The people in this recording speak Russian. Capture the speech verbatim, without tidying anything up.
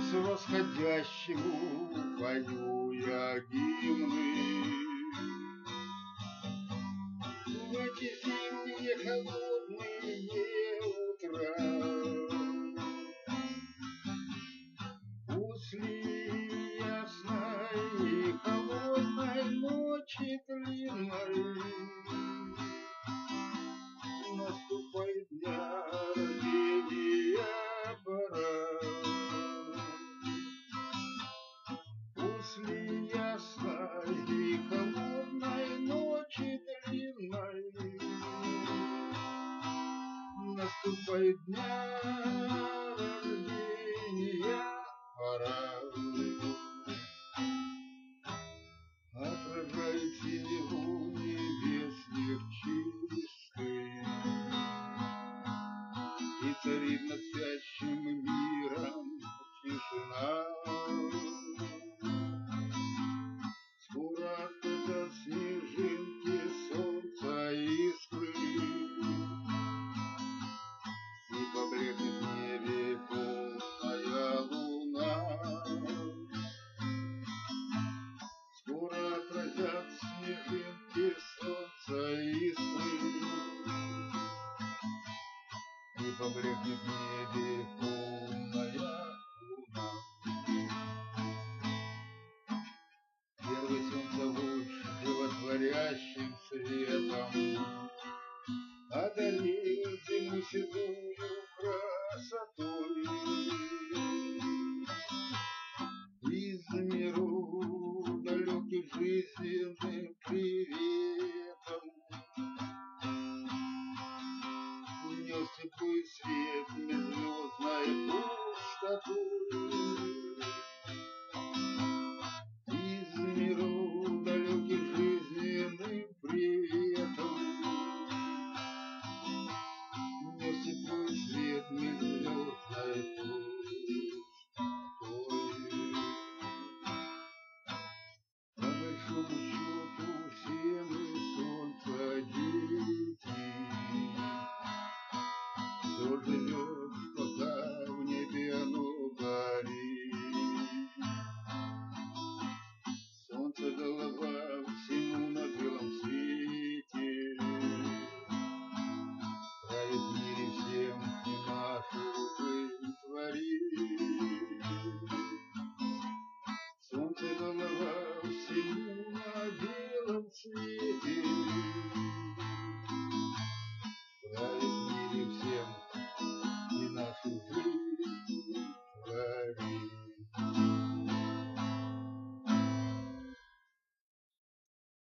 Солнцу восходящему пою я гимны. В эти зимние холодные утра после ясной и холодной ночи длинной наступает дня рождения пора. После ясной и холодной ночи длинной наступает дня рождения пора. Отражает синеву небесных чистых, и царит над спящим миром тишина. Скоро отпадут снежинки, солнца искры, и поблекнет в небе полная луна. Скоро отразят снежинки, солнца искры, и поблекнет в небе полная луна. Первый солнцелуч животворящим светом одарил зиму седую красотой. Из миру далеких жизненным приветом унес теплый свет межзвездной пустотой.